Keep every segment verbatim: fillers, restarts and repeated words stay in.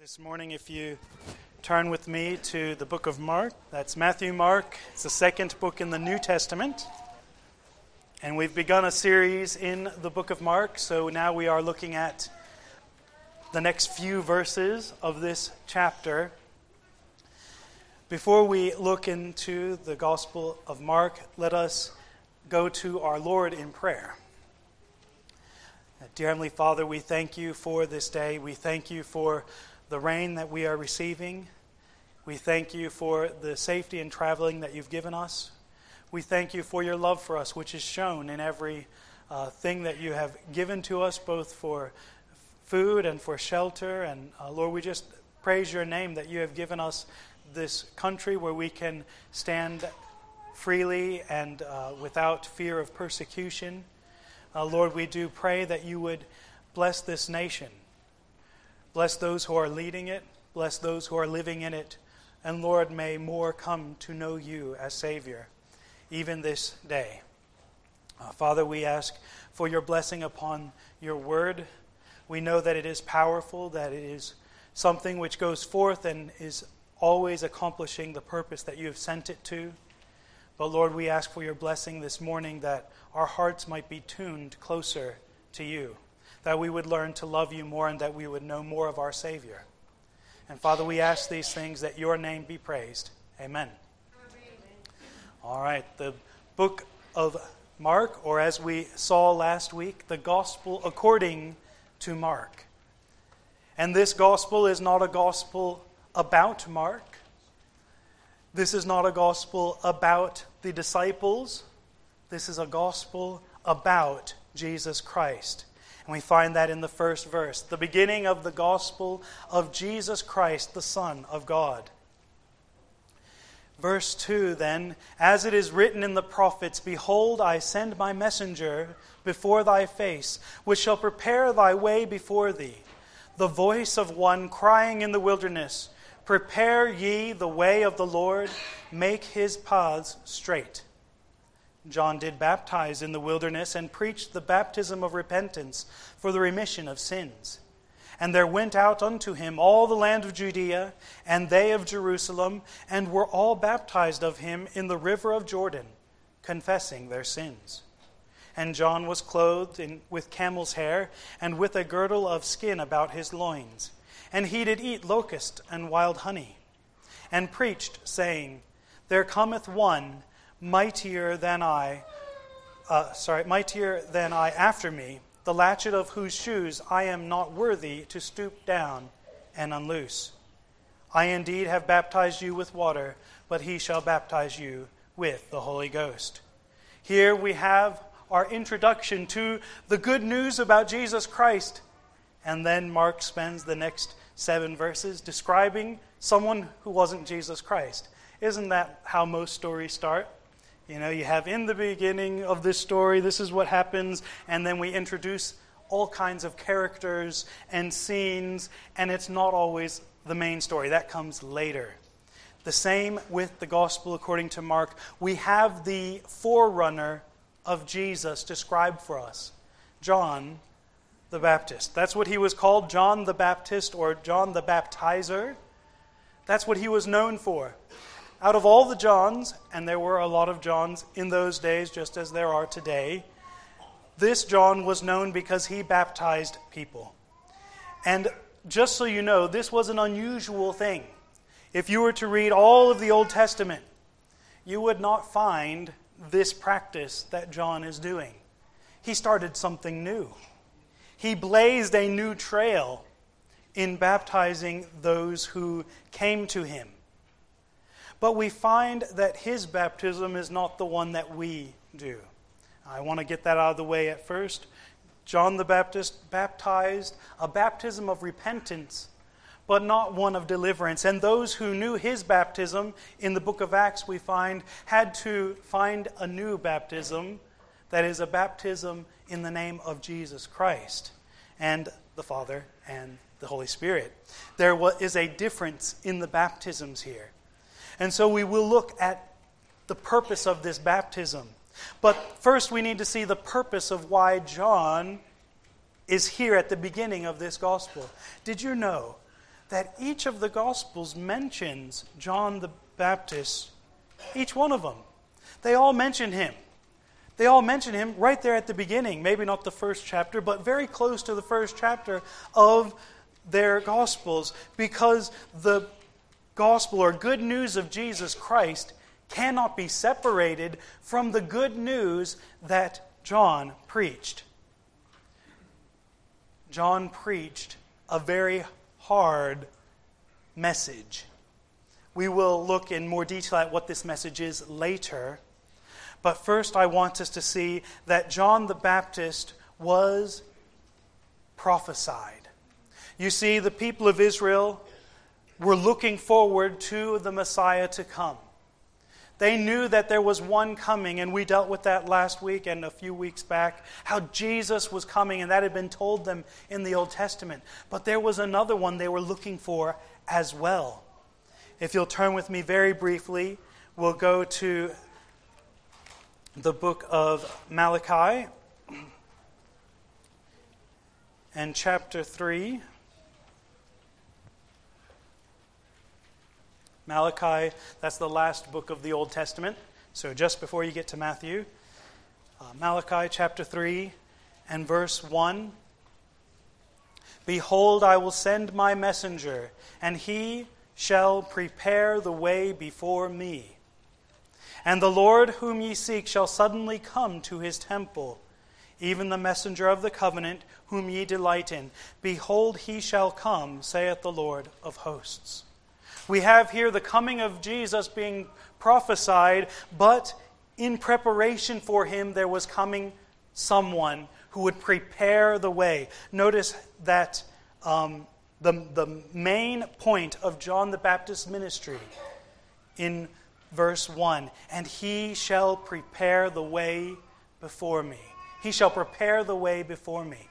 This morning, if you turn with me to the book of Mark, that's Matthew, Mark. It's the second book in the New Testament. And we've begun a series in the book of Mark, so now we are looking at the next few verses of this chapter. Before we look into the Gospel of Mark, let us go to our Lord in prayer. Dear Heavenly Father, we thank you for this day. We thank you for the rain that we are receiving. We thank you for the safety in traveling that you've given us. We thank you for your love for us, which is shown in every uh, thing that you have given to us, both for food and for shelter. And uh, Lord, we just praise your name that you have given us this country where we can stand freely and uh, without fear of persecution. Uh, Lord, we do pray that you would bless this nation. Bless those who are leading it. Bless those who are living in it. And Lord, may more come to know you as Savior, even this day. Uh, Father, we ask for your blessing upon your word. We know that it is powerful, that it is something which goes forth and is always accomplishing the purpose that you have sent it to. But Lord, we ask for your blessing this morning that our hearts might be tuned closer to you, that we would learn to love you more and that we would know more of our Savior. And Father, we ask these things that your name be praised. Amen. Amen. All right, the book of Mark, or as we saw last week, the Gospel according to Mark. And this Gospel is not a Gospel about Mark. This is not a Gospel about the disciples. This is a Gospel about Jesus Christ. And we find that in the first verse, the beginning of the gospel of Jesus Christ, the Son of God. Verse two then, as it is written in the prophets, behold, I send my messenger before thy face, which shall prepare thy way before thee. The voice of one crying in the wilderness, prepare ye the way of the Lord, make his paths straight. John did baptize in the wilderness and preached the baptism of repentance for the remission of sins. And there went out unto him all the land of Judea, and they of Jerusalem, and were all baptized of him in the river of Jordan, confessing their sins. And John was clothed in, with camel's hair, and with a girdle of skin about his loins. And he did eat locust and wild honey, and preached, saying, There cometh one mightier than I, uh, sorry, mightier than I after me, the latchet of whose shoes I am not worthy to stoop down and unloose. I indeed have baptized you with water, but he shall baptize you with the Holy Ghost. Here we have our introduction to the good news about Jesus Christ. And then Mark spends the next seven verses describing someone who wasn't Jesus Christ. Isn't that how most stories start? You know, you have in the beginning of this story, this is what happens, and then we introduce all kinds of characters and scenes, and it's not always the main story. That comes later. The same with the Gospel according to Mark. We have the forerunner of Jesus described for us, John the Baptist. That's what he was called, John the Baptist, or John the Baptizer. That's what he was known for. Out of all the Johns, and there were a lot of Johns in those days, just as there are today, this John was known because he baptized people. And just so you know, this was an unusual thing. If you were to read all of the Old Testament, you would not find this practice that John is doing. He started something new. He blazed a new trail in baptizing those who came to him. But we find that his baptism is not the one that we do. I want to get that out of the way at first. John the Baptist baptized a baptism of repentance, but not one of deliverance. And those who knew his baptism, in the book of Acts we find, had to find a new baptism, that is a baptism in the name of Jesus Christ and the Father and the Holy Spirit. There is a difference in the baptisms here. And so we will look at the purpose of this baptism. But first we need to see the purpose of why John is here at the beginning of this gospel. Did you know that each of the Gospels mentions John the Baptist, each one of them. They all mention him. They all mention him right there at the beginning, maybe not the first chapter, but very close to the first chapter of their Gospels, because the gospel or good news of Jesus Christ cannot be separated from the good news that John preached. John preached a very hard message. We will look in more detail at what this message is later. But first I want us to see that John the Baptist was prophesied. You see, the people of Israel were looking forward to the Messiah to come. They knew that there was one coming, and we dealt with that last week and a few weeks back, how Jesus was coming, and that had been told them in the Old Testament. But there was another one they were looking for as well. If you'll turn with me very briefly, we'll go to the book of Malachi and chapter three. Malachi, that's the last book of the Old Testament. So just before you get to Matthew, uh, Malachi chapter three and verse one. Behold, I will send my messenger, and he shall prepare the way before me. And the Lord whom ye seek shall suddenly come to his temple, even the messenger of the covenant whom ye delight in. Behold, he shall come, saith the Lord of hosts. We have here the coming of Jesus being prophesied, but in preparation for him there was coming someone who would prepare the way. Notice that um, the, the main point of John the Baptist's ministry in verse one, and he shall prepare the way before me. He shall prepare the way before me.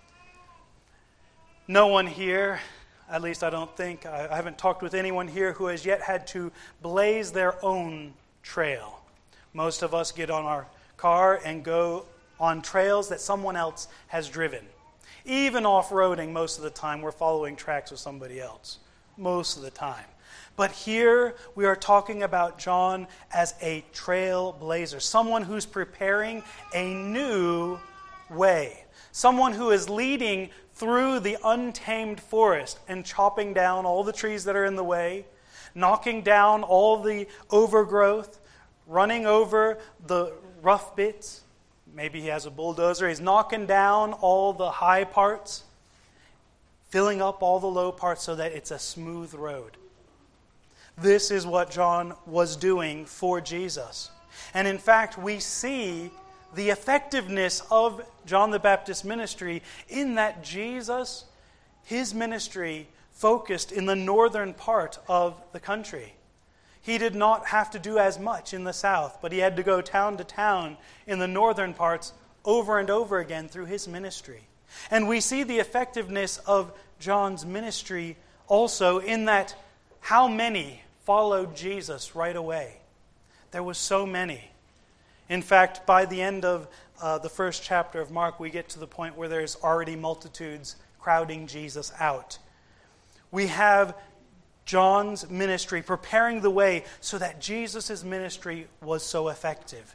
No one here, at least I don't think, I haven't talked with anyone here who has yet had to blaze their own trail. Most of us get on our car and go on trails that someone else has driven. Even off-roading, most of the time, we're following tracks with somebody else. Most of the time. But here we are talking about John as a trailblazer, someone who's preparing a new way, someone who is leading through the untamed forest and chopping down all the trees that are in the way, knocking down all the overgrowth, running over the rough bits. Maybe he has a bulldozer. He's knocking down all the high parts, filling up all the low parts so that it's a smooth road. This is what John was doing for Jesus. And in fact, we see the effectiveness of John the Baptist's ministry in that Jesus, his ministry, focused in the northern part of the country. He did not have to do as much in the south, but he had to go town to town in the northern parts over and over again through his ministry. And we see the effectiveness of John's ministry also in that how many followed Jesus right away. There was so many. In fact, by the end of uh, the first chapter of Mark, we get to the point where there's already multitudes crowding Jesus out. We have John's ministry preparing the way so that Jesus' ministry was so effective.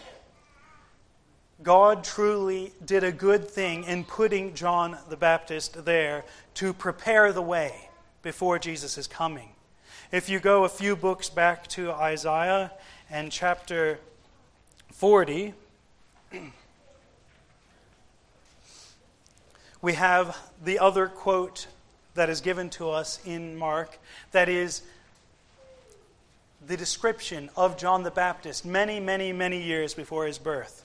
God truly did a good thing in putting John the Baptist there to prepare the way before Jesus is coming. If you go a few books back to Isaiah and chapter forty, we have the other quote that is given to us in Mark, that is the description of John the Baptist many, many, many years before his birth.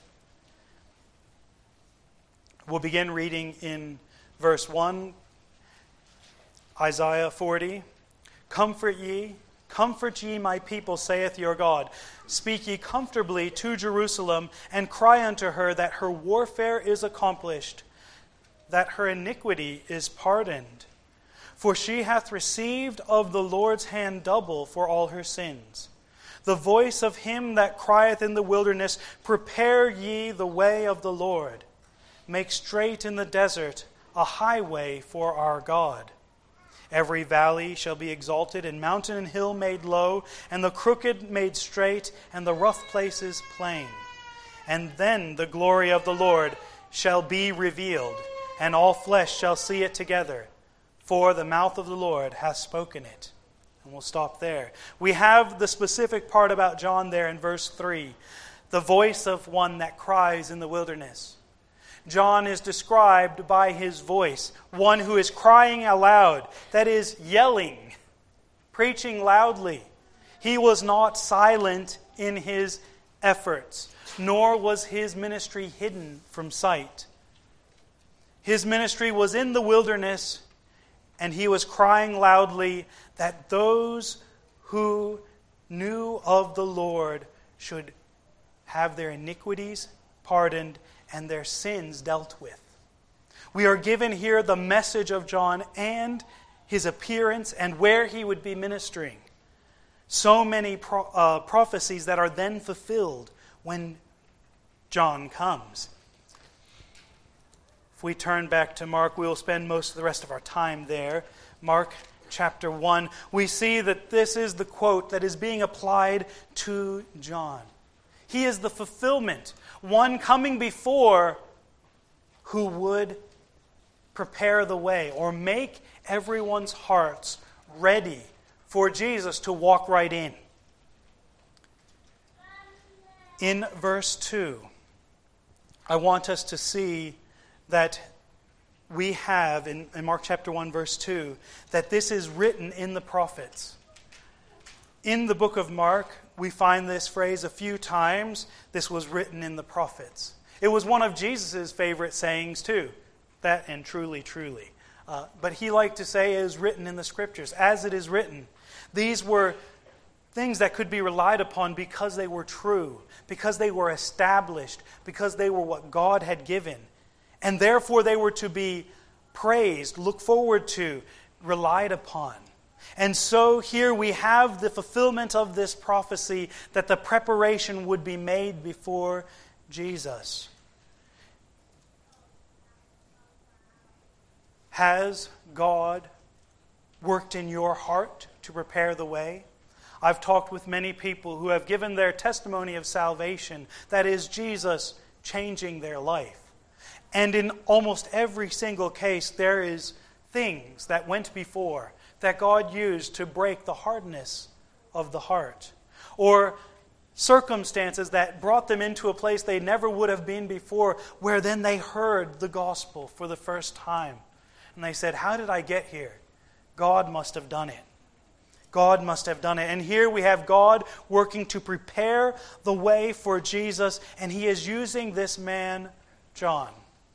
We'll begin reading in verse one, Isaiah forty. Comfort ye, comfort ye my people, saith your God. Speak ye comfortably to Jerusalem, and cry unto her that her warfare is accomplished, that her iniquity is pardoned. For she hath received of the Lord's hand double for all her sins. The voice of him that crieth in the wilderness, prepare ye the way of the Lord. Make straight in the desert a highway for our God. Every valley shall be exalted, and mountain and hill made low, and the crooked made straight, and the rough places plain. And then the glory of the Lord shall be revealed, and all flesh shall see it together, for the mouth of the Lord hath spoken it. And we'll stop there. We have the specific part about John there in verse three, the voice of one that cries in the wilderness. John is described by his voice, one who is crying aloud, that is, yelling, preaching loudly. He was not silent in his efforts, nor was his ministry hidden from sight. His ministry was in the wilderness, and he was crying loudly that those who knew of the Lord should have their iniquities pardoned and their sins dealt with. We are given here the message of John and his appearance and where he would be ministering. So many pro- uh, prophecies that are then fulfilled when John comes. If we turn back to Mark, we will spend most of the rest of our time there. Mark chapter one, we see that this is the quote that is being applied to John. He is the fulfillment, one coming before who would prepare the way or make everyone's hearts ready for Jesus to walk right in. In verse two, I want us to see that we have, in, in Mark chapter one, verse two, that this is written in the prophets. In the book of Mark, we find this phrase a few times. This was written in the prophets. It was one of Jesus' favorite sayings too. That and truly, truly. Uh, but he liked to say it is written in the Scriptures, as it is written. These were things that could be relied upon because they were true, because they were established, because they were what God had given. And therefore they were to be praised, looked forward to, relied upon. And so here we have the fulfillment of this prophecy that the preparation would be made before Jesus. Has God worked in your heart to prepare the way? I've talked with many people who have given their testimony of salvation, that is, Jesus changing their life. And in almost every single case, there is things that went before that God used to break the hardness of the heart, or circumstances that brought them into a place they never would have been before, where then they heard the gospel for the first time. And they said, how did I get here? God must have done it. God must have done it. And here we have God working to prepare the way for Jesus, and He is using this man, John.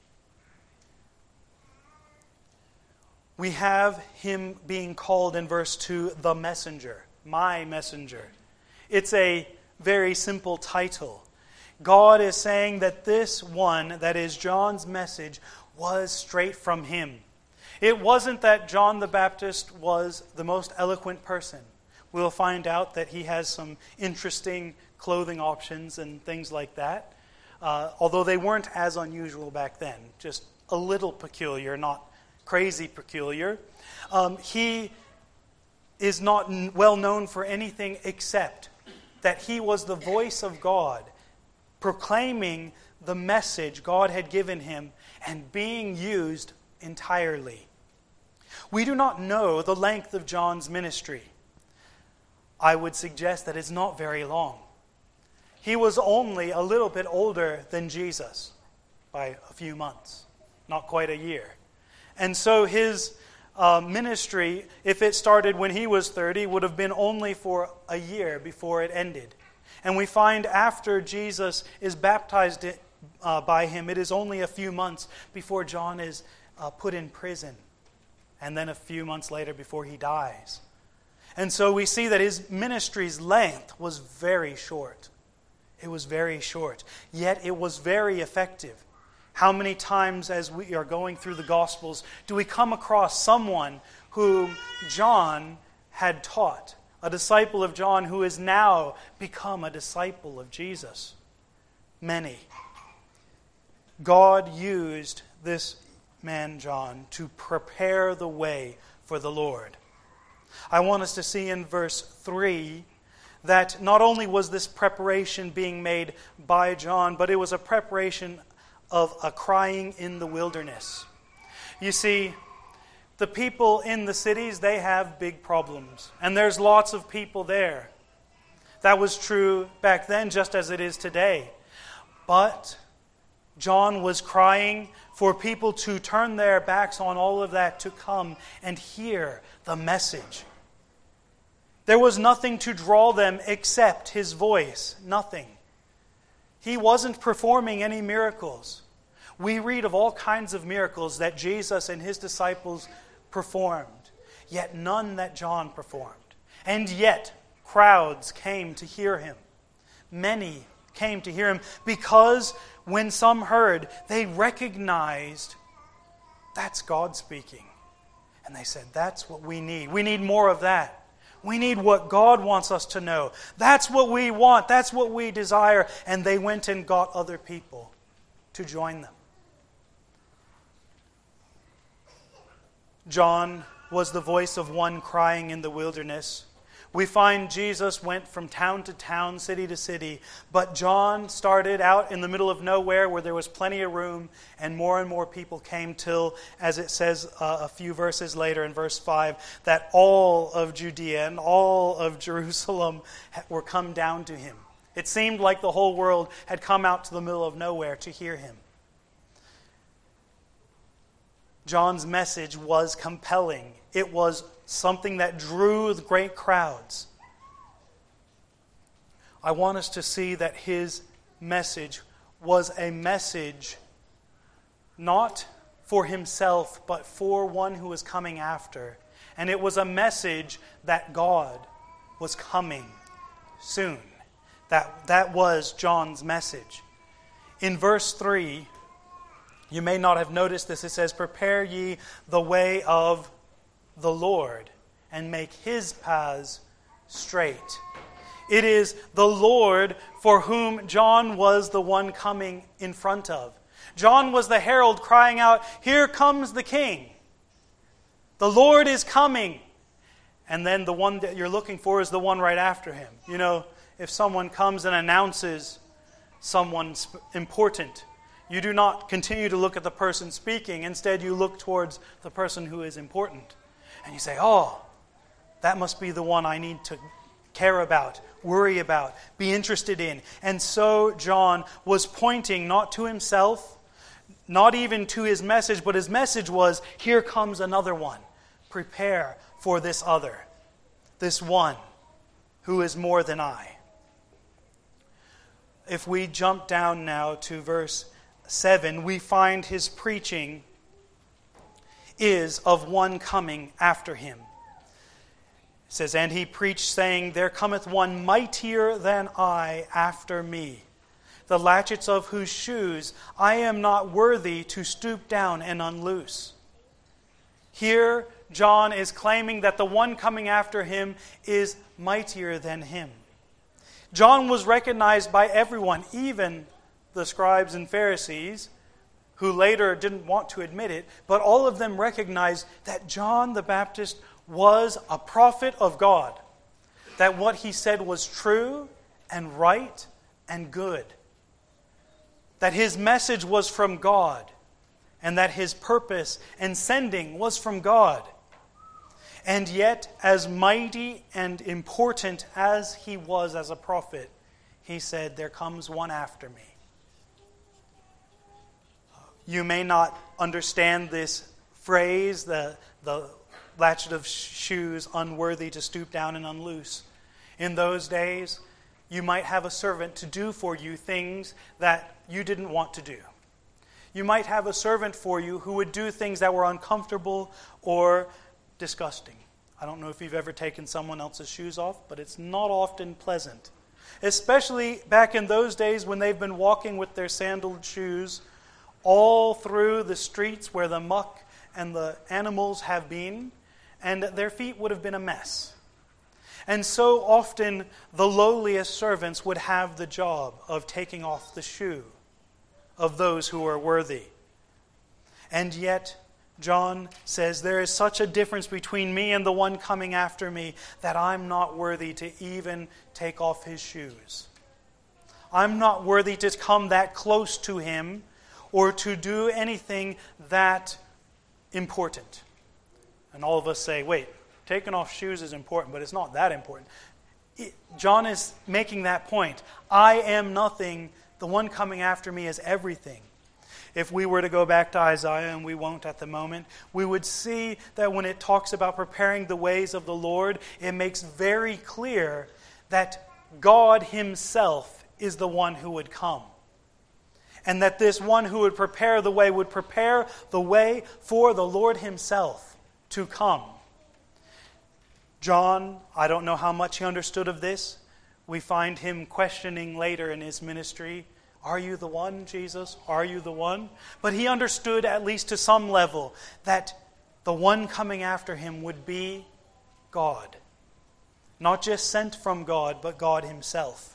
We have him being called in verse two, the messenger, my messenger. It's a very simple title. God is saying that this one, that is John's message, was straight from him. It wasn't that John the Baptist was the most eloquent person. We'll find out that he has some interesting clothing options and things like that, uh, although they weren't as unusual back then, just a little peculiar, not crazy peculiar. Um, he is not n- well known for anything except that he was the voice of God, proclaiming the message God had given him and being used entirely. We do not know the length of John's ministry. I would suggest that it's not very long. He was only a little bit older than Jesus by a few months, not quite a year. And so his uh, ministry, if it started when he was thirty, would have been only for a year before it ended. And we find after Jesus is baptized uh, by him, it is only a few months before John is uh, put in prison. And then a few months later before he dies. And so we see that his ministry's length was very short. It was very short. Yet it was very effective. How many times as we are going through the Gospels do we come across someone whom John had taught, a disciple of John who has now become a disciple of Jesus? Many. God used this man John to prepare the way for the Lord. I want us to see in verse three that not only was this preparation being made by John, but it was a preparation of a crying in the wilderness. You see, the people in the cities, they have big problems, and there's lots of people there. That was true back then just as it is today. But John was crying for people to turn their backs on all of that, to come and hear the message. There was nothing to draw them except his voice. Nothing. He wasn't performing any miracles. We read of all kinds of miracles that Jesus and his disciples performed, yet none that John performed. And yet crowds came to hear him. Many came to hear him because when some heard, they recognized that's God speaking. And they said, that's what we need. We need more of that. We need what God wants us to know. That's what we want. That's what we desire. And they went and got other people to join them. John was the voice of one crying in the wilderness. We find Jesus went from town to town, city to city, but John started out in the middle of nowhere where there was plenty of room, and more and more people came till, as it says uh, a few verses later in verse five, that all of Judea and all of Jerusalem were come down to him. It seemed like the whole world had come out to the middle of nowhere to hear him. John's message was compelling. It was something that drew the great crowds. I want us to see that his message was a message not for himself, but for one who was coming after. And it was a message that God was coming soon. That, that was John's message. In verse three, you may not have noticed this. It says, "Prepare ye the way of the Lord, and make his paths straight." It is the Lord for whom John was the one coming in front of. John was the herald crying out, "Here comes the King. The Lord is coming." And then the one that you're looking for is the one right after him. You know, if someone comes and announces someone important, you do not continue to look at the person speaking. Instead, you look towards the person who is important. And you say, "Oh, that must be the one I need to care about, worry about, be interested in." And so John was pointing not to himself, not even to his message, but his message was, here comes another one. Prepare for this other, this one who is more than I. If we jump down now to verse seven, we find his preaching is of one coming after him. It says, "And he preached, saying, There cometh one mightier than I after me, the latchets of whose shoes I am not worthy to stoop down and unloose." Here, John is claiming that the one coming after him is mightier than him. John was recognized by everyone, even the scribes and Pharisees, who later didn't want to admit it, but all of them recognized that John the Baptist was a prophet of God, that what he said was true and right and good, that his message was from God, and that his purpose and sending was from God. And yet, as mighty and important as he was as a prophet, he said, "There comes one after me." You may not understand this phrase, the, the latchet of shoes unworthy to stoop down and unloose. In those days, you might have a servant to do for you things that you didn't want to do. You might have a servant for you who would do things that were uncomfortable or disgusting. I don't know if you've ever taken someone else's shoes off, but it's not often pleasant. Especially back in those days when they've been walking with their sandaled shoes all through the streets where the muck and the animals have been, and their feet would have been a mess. And so often the lowliest servants would have the job of taking off the shoe of those who are worthy. And yet John says, there is such a difference between me and the one coming after me that I'm not worthy to even take off his shoes. I'm not worthy to come that close to him or to do anything that important. And all of us say, wait, taking off shoes is important, but it's not that important. It, John is making that point. I am nothing. The one coming after me is everything. If we were to go back to Isaiah, and we won't at the moment, we would see that when it talks about preparing the ways of the Lord, it makes very clear that God himself is the one who would come. And that this one who would prepare the way would prepare the way for the Lord himself to come. John, I don't know how much he understood of this. We find him questioning later in his ministry, are you the one, Jesus? Are you the one? But he understood, at least to some level, that the one coming after him would be God. Not just sent from God, but God himself.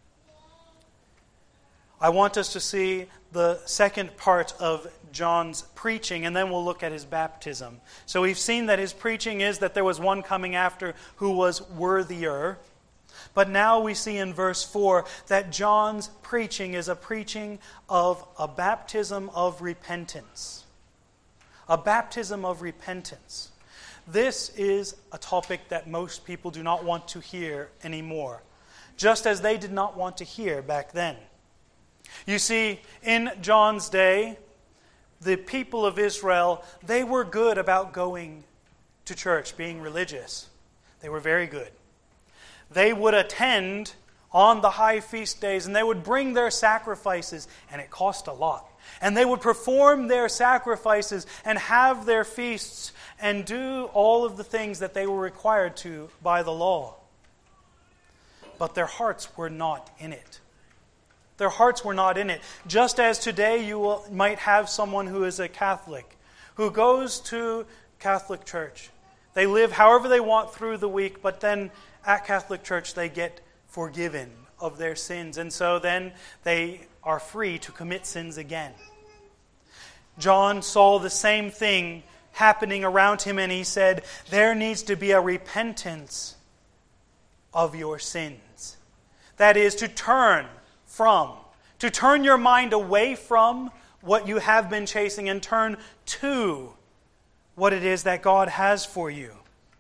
I want us to see the second part of John's preaching, and then we'll look at his baptism. So we've seen that his preaching is that there was one coming after who was worthier. But now we see in verse four that John's preaching is a preaching of a baptism of repentance. A baptism of repentance. This is a topic that most people do not want to hear anymore, just as they did not want to hear back then. You see, in John's day, the people of Israel, they were good about going to church, being religious. They were very good. They would attend on the high feast days, and they would bring their sacrifices, and it cost a lot. And they would perform their sacrifices and have their feasts and do all of the things that they were required to by the law. But their hearts were not in it. Their hearts were not in it. Just as today you will, might have someone who is a Catholic, who goes to Catholic church. They live however they want through the week, but then at Catholic church they get forgiven of their sins. And so then they are free to commit sins again. John saw the same thing happening around him, and he said, there needs to be a repentance of your sins. That is, to turn from, to turn your mind away from what you have been chasing and turn to what it is that God has for you.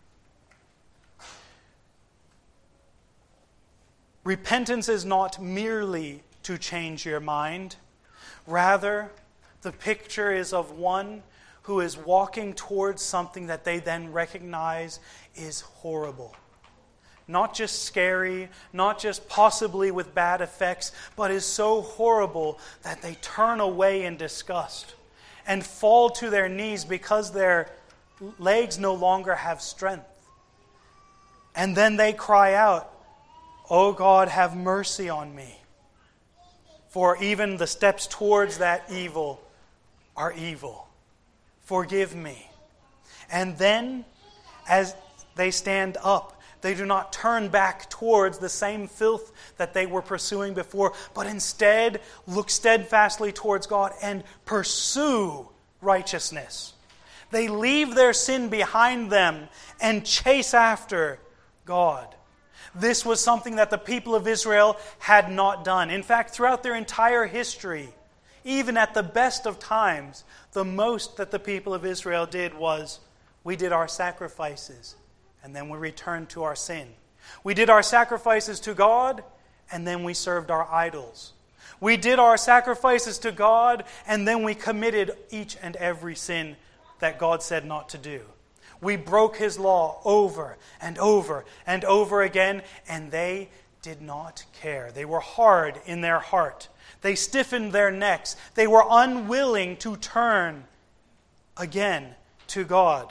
Repentance is not merely to change your mind. Rather, the picture is of one who is walking towards something that they then recognize is horrible. Not just scary, not just possibly with bad effects, but is so horrible that they turn away in disgust and fall to their knees because their legs no longer have strength. And then they cry out, "Oh God, have mercy on me. For even the steps towards that evil are evil. Forgive me." And then, as they stand up, they do not turn back towards the same filth that they were pursuing before, but instead look steadfastly towards God and pursue righteousness. They leave their sin behind them and chase after God. This was something that the people of Israel had not done. In fact, throughout their entire history, even at the best of times, the most that the people of Israel did was, we did our sacrifices, and then we returned to our sin. We did our sacrifices to God, and then we served our idols. We did our sacrifices to God, and then we committed each and every sin that God said not to do. We broke His law over and over and over again, and they did not care. They were hard in their heart. They stiffened their necks. They were unwilling to turn again to God.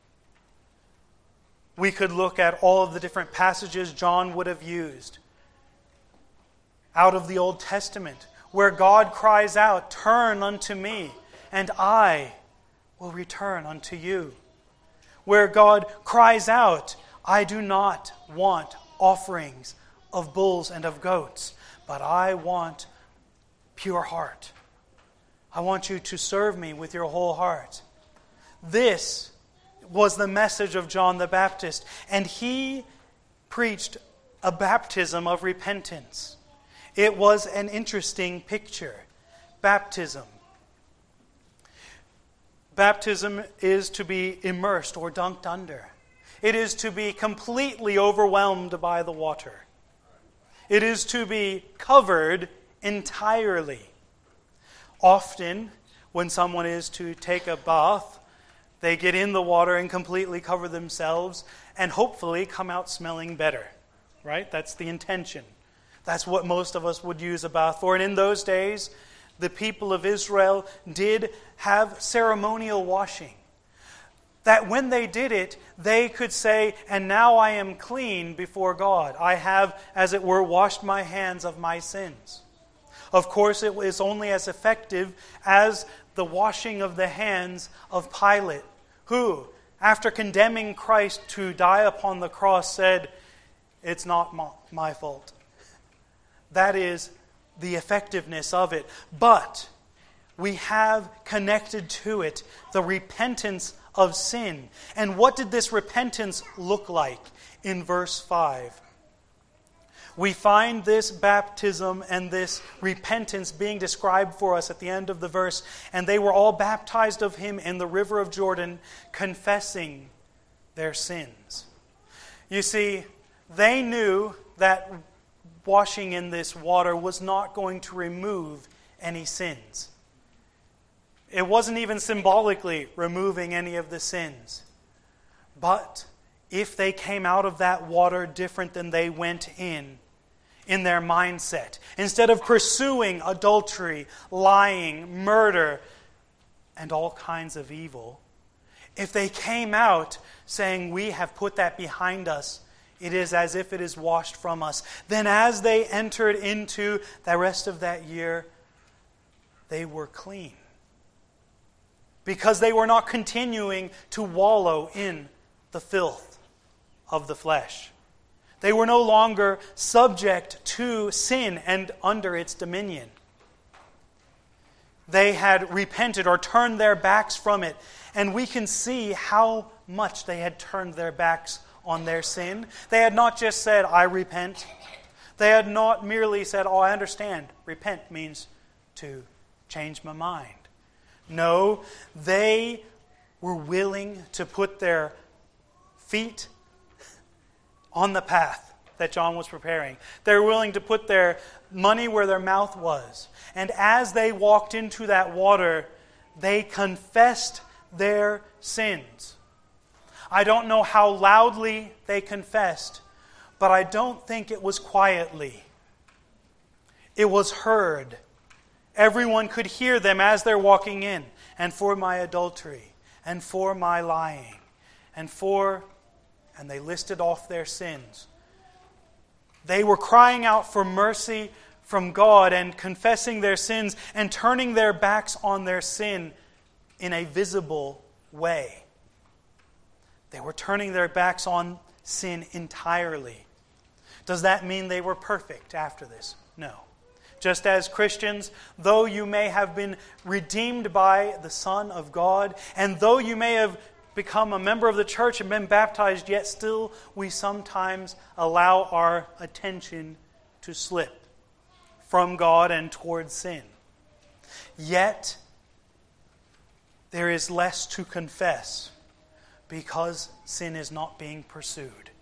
We could look at all of the different passages John would have used out of the Old Testament, where God cries out, "Turn unto me, and I will return unto you." Where God cries out, "I do not want offerings of bulls and of goats, but I want pure heart. I want you to serve me with your whole heart." This was the message of John the Baptist, and he preached a baptism of repentance. It was an interesting picture. Baptism. Baptism is to be immersed or dunked under. It is to be completely overwhelmed by the water. It is to be covered entirely. Often, when someone is to take a bath, they get in the water and completely cover themselves and hopefully come out smelling better. Right? That's the intention. That's what most of us would use a bath for. And in those days, the people of Israel did have ceremonial washing. That when they did it, they could say, "And now I am clean before God. I have, as it were, washed my hands of my sins." Of course, it was only as effective as the washing of the hands of Pilate, who, after condemning Christ to die upon the cross, said, "It's not my fault." That is the effectiveness of it. But we have connected to it the repentance of sin. And what did this repentance look like in verse five? We find this baptism and this repentance being described for us at the end of the verse. "And they were all baptized of him in the river of Jordan, confessing their sins." You see, they knew that washing in this water was not going to remove any sins. It wasn't even symbolically removing any of the sins. But if they came out of that water different than they went in, in their mindset, instead of pursuing adultery, lying, murder, and all kinds of evil, if they came out saying, "We have put that behind us, it is as if it is washed from us," then as they entered into the rest of that year, they were clean. Because they were not continuing to wallow in the filth of the flesh. They were no longer subject to sin and under its dominion. They had repented or turned their backs from it. And we can see how much they had turned their backs on their sin. They had not just said, "I repent." They had not merely said, "Oh, I understand. Repent means to change my mind." No, they were willing to put their feet on the path that John was preparing. They were willing to put their money where their mouth was. And as they walked into that water, they confessed their sins. I don't know how loudly they confessed, but I don't think it was quietly. It was heard. Everyone could hear them as they're walking in. "And for my adultery, and for my lying, and for..." And they listed off their sins. They were crying out for mercy from God and confessing their sins and turning their backs on their sin in a visible way. They were turning their backs on sin entirely. Does that mean they were perfect after this? No. Just as Christians, though you may have been redeemed by the Son of God, and though you may have become a member of the church and been baptized, yet still we sometimes allow our attention to slip from God and towards sin. Yet, there is less to confess because sin is not being pursued.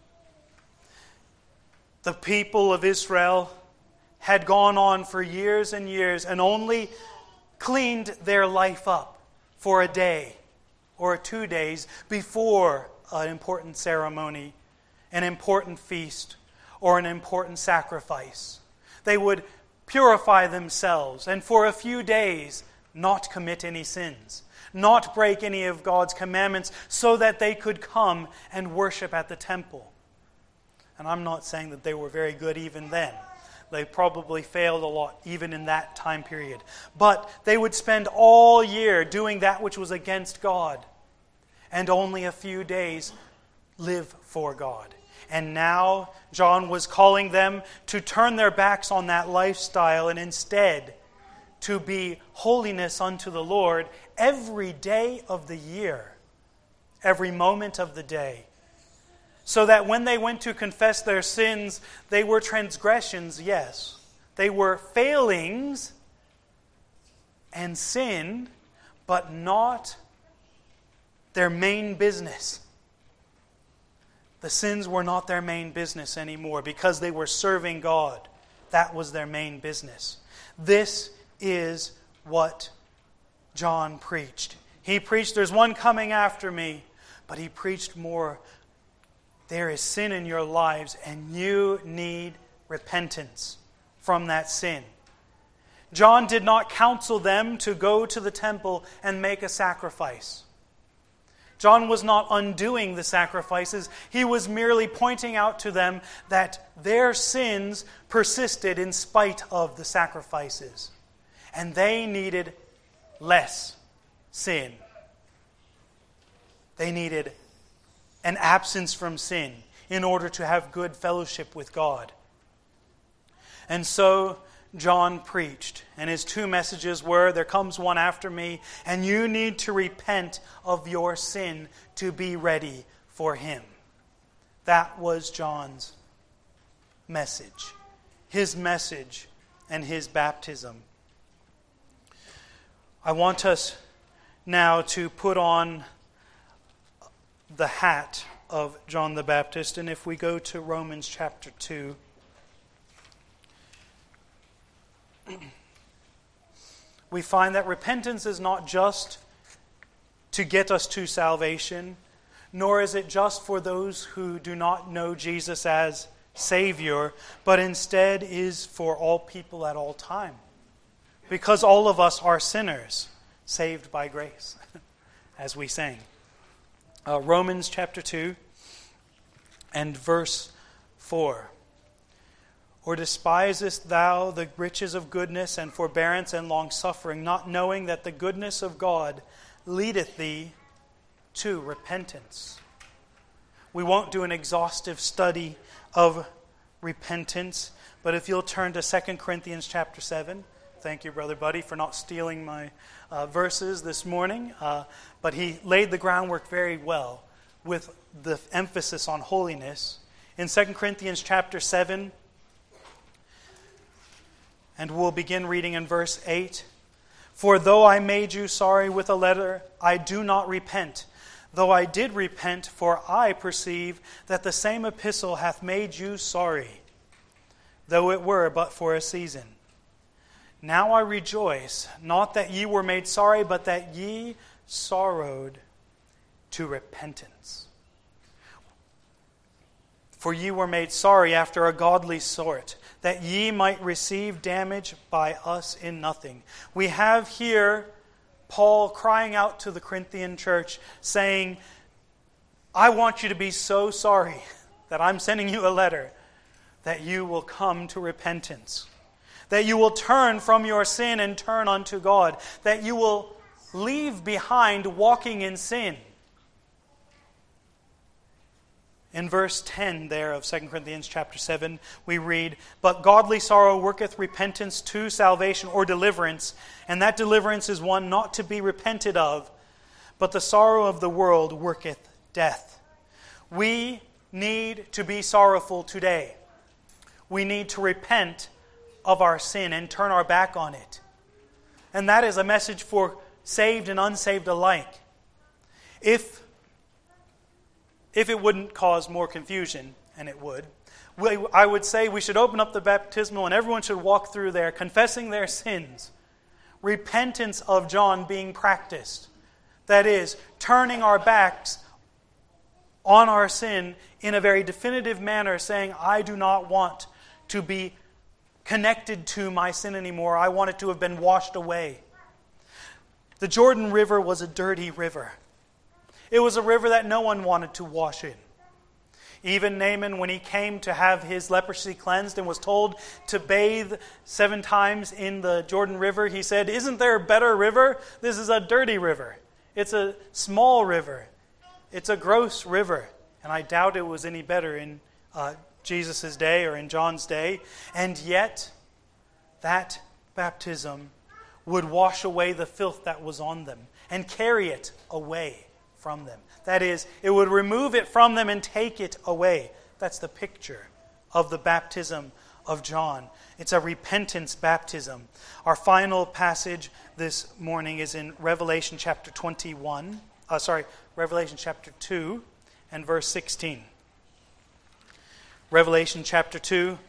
The people of Israel had gone on for years and years and only cleaned their life up for a day or two days before an important ceremony, an important feast, or an important sacrifice. They would purify themselves and for a few days not commit any sins, not break any of God's commandments, so that they could come and worship at the temple. And I'm not saying that they were very good even then. They probably failed a lot even in that time period. But they would spend all year doing that which was against God, and only a few days live for God. And now John was calling them to turn their backs on that lifestyle and instead to be holiness unto the Lord every day of the year. every moment of the day, so that when they went to confess their sins, they were transgressions, yes. They were failings and sin, but not their main business. The sins were not their main business anymore because they were serving God. That was their main business. This is what John preached. He preached, there's one coming after me, but he preached more. There is sin in your lives and you need repentance from that sin. John did not counsel them to go to the temple and make a sacrifice. John was not undoing the sacrifices. He was merely pointing out to them that their sins persisted in spite of the sacrifices. And they needed less sin. They needed an absence from sin in order to have good fellowship with God. And so John preached, and his two messages were, there comes one after me, and you need to repent of your sin to be ready for him. That was John's message. His message and his baptism. I want us now to put on the hat of John the Baptist, and if we go to Romans chapter two, we find that repentance is not just to get us to salvation, nor is it just for those who do not know Jesus as Savior, but instead is for all people at all time. Because all of us are sinners, saved by grace, as we sang. Uh, Romans chapter two and verse four. Or despisest thou the riches of goodness and forbearance and longsuffering, not knowing that the goodness of God leadeth thee to repentance? We won't do an exhaustive study of repentance, but if you'll turn to Second Corinthians chapter seven. Thank you, Brother Buddy, for not stealing my uh, verses this morning. Uh, but he laid the groundwork very well with the emphasis on holiness. In Second Corinthians chapter seven, and we'll begin reading in verse eight. For though I made you sorry with a letter, I do not repent. Though I did repent, for I perceive that the same epistle hath made you sorry, though it were but for a season. Now I rejoice, not that ye were made sorry, but that ye sorrowed to repentance. For ye were made sorry after a godly sort, that ye might receive damage by us in nothing. We have here Paul crying out to the Corinthian church, saying, I want you to be so sorry that I'm sending you a letter, that you will come to repentance, that you will turn from your sin and turn unto God, that you will leave behind walking in sin. In verse ten there of Second Corinthians chapter seven, we read, But godly sorrow worketh repentance to salvation or deliverance, and that deliverance is one not to be repented of, but the sorrow of the world worketh death. We need to be sorrowful today. We need to repent of our sin and turn our back on it. And that is a message for saved and unsaved alike. If If it wouldn't cause more confusion, and it would, I would say we should open up the baptismal and everyone should walk through there confessing their sins. Repentance of John being practiced. That is, turning our backs on our sin in a very definitive manner, saying, I do not want to be connected to my sin anymore. I want it to have been washed away. The Jordan River was a dirty river. It was a river that no one wanted to wash in. Even Naaman, when he came to have his leprosy cleansed and was told to bathe seven times in the Jordan River, he said, Isn't there a better river? This is a dirty river. It's a small river. It's a gross river. And I doubt it was any better in uh, Jesus' day or in John's day. And yet, that baptism would wash away the filth that was on them and carry it away from them. That is, it would remove it from them and take it away. That's the picture of the baptism of John. It's a repentance baptism. Our final passage this morning is in Revelation chapter twenty-one. Uh, sorry, Revelation chapter two and verse sixteen. Revelation chapter two.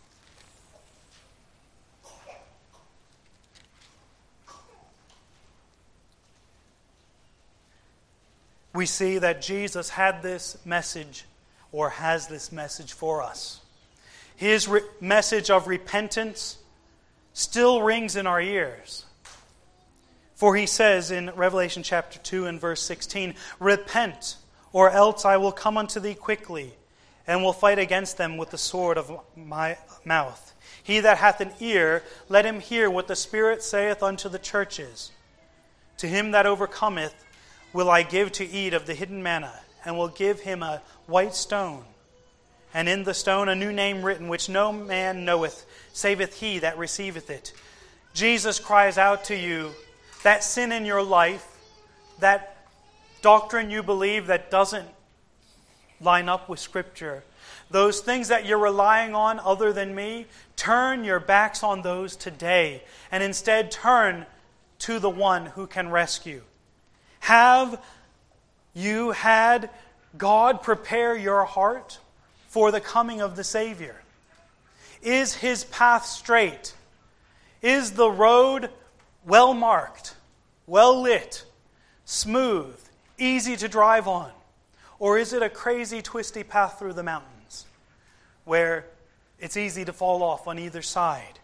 We see that Jesus had this message, or has this message for us. His re- message of repentance still rings in our ears. For he says in Revelation chapter two and verse sixteen, "Repent, or else I will come unto thee quickly, and will fight against them with the sword of my mouth. He that hath an ear, let him hear what the Spirit saith unto the churches. To him that overcometh will I give to eat of the hidden manna, and will give him a white stone, and in the stone a new name written, which no man knoweth, saveth he that receiveth it." Jesus cries out to you, that sin in your life, that doctrine you believe that doesn't line up with Scripture, those things that you're relying on other than me, turn your backs on those today, and instead turn to the one who can rescue. Have you had God prepare your heart for the coming of the Savior? Is His path straight? Is the road well marked, well lit, smooth, easy to drive on? Or is it a crazy, twisty path through the mountains where it's easy to fall off on either side?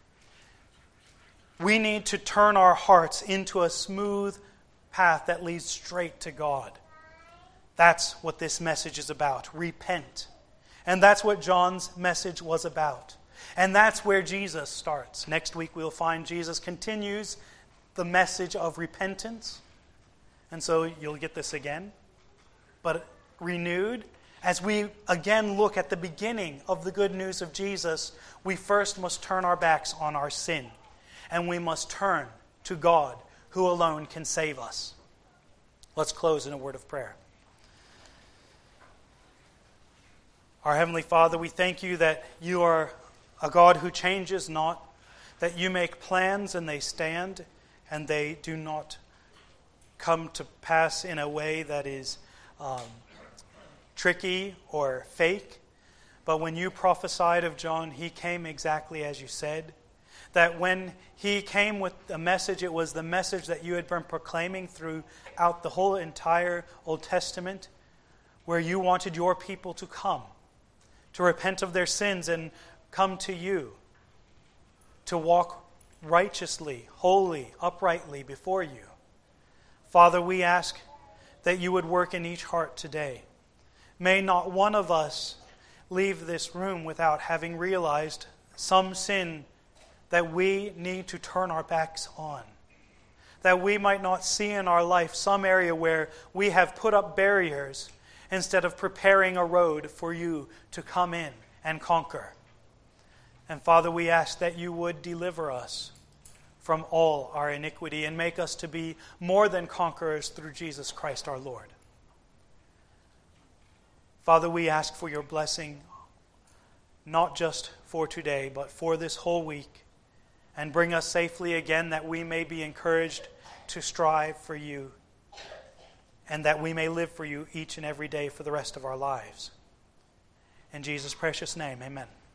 We need to turn our hearts into a smooth path that leads straight to God. That's what this message is about. Repent. And that's what John's message was about. And that's where Jesus starts. Next week we'll find Jesus continues the message of repentance. And so you'll get this again, but renewed. As we again look at the beginning of the good news of Jesus, we first must turn our backs on our sin. And we must turn to God, who alone can save us. Let's close in a word of prayer. Our Heavenly Father, we thank you that you are a God who changes not, that you make plans and they stand, and they do not come to pass in a way that is um, tricky or fake. But when you prophesied of John, he came exactly as you said. That when he came with a message, it was the message that you had been proclaiming throughout the whole entire Old Testament, where you wanted your people to come, to repent of their sins and come to you, to walk righteously, holy, uprightly before you. Father, we ask that you would work in each heart today. May not one of us leave this room without having realized some sin that we need to turn our backs on. That we might not see in our life some area where we have put up barriers instead of preparing a road for you to come in and conquer. And Father, we ask that you would deliver us from all our iniquity and make us to be more than conquerors through Jesus Christ our Lord. Father, we ask for your blessing, not just for today, but for this whole week. And bring us safely again, that we may be encouraged to strive for you, and that we may live for you each and every day for the rest of our lives. In Jesus' precious name, amen.